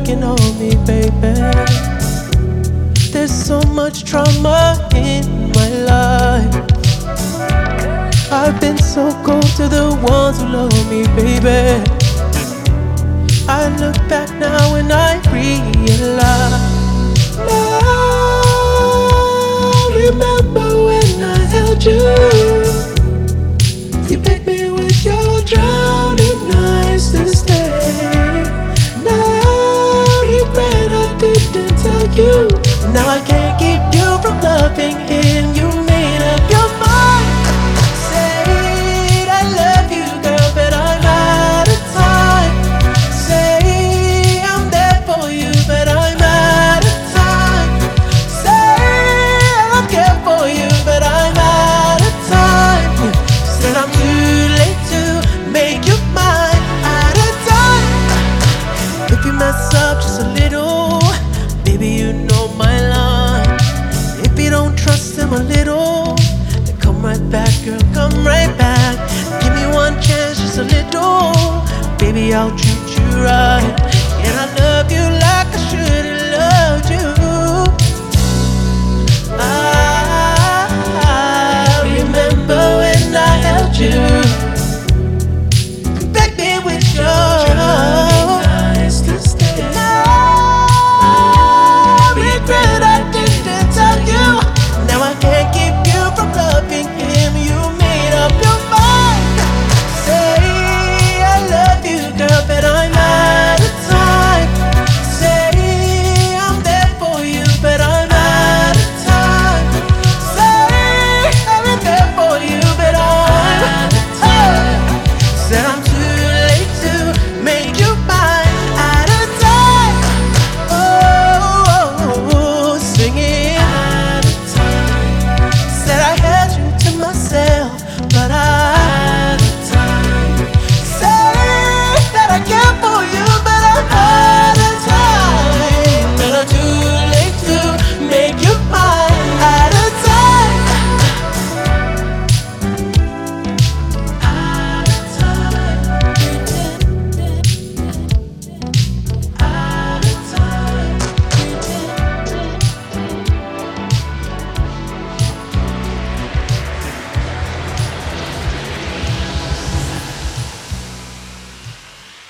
taking on me, baby. There's so much trauma in my life. I've been so cold to the ones who love me, baby. I look back now and I realize. Now, remember when I held you? You picked me with your drowning eyes to stay. Now, regret I didn't tell you. Now I can't keep you from loving him. You made up your mind. Say I love you, girl, but I'm out of time. Say I'm there for you, but I'm out of time. Say I'll care for you, but I'm out of time. Said I'm too late to make you mine. Out of time. If you mess up just a little, baby, you know my line. If you don't trust him a little, then come right back, girl, come right back. Give me one chance, just a little. Baby, I'll treat you right. And I love you like I should've loved you.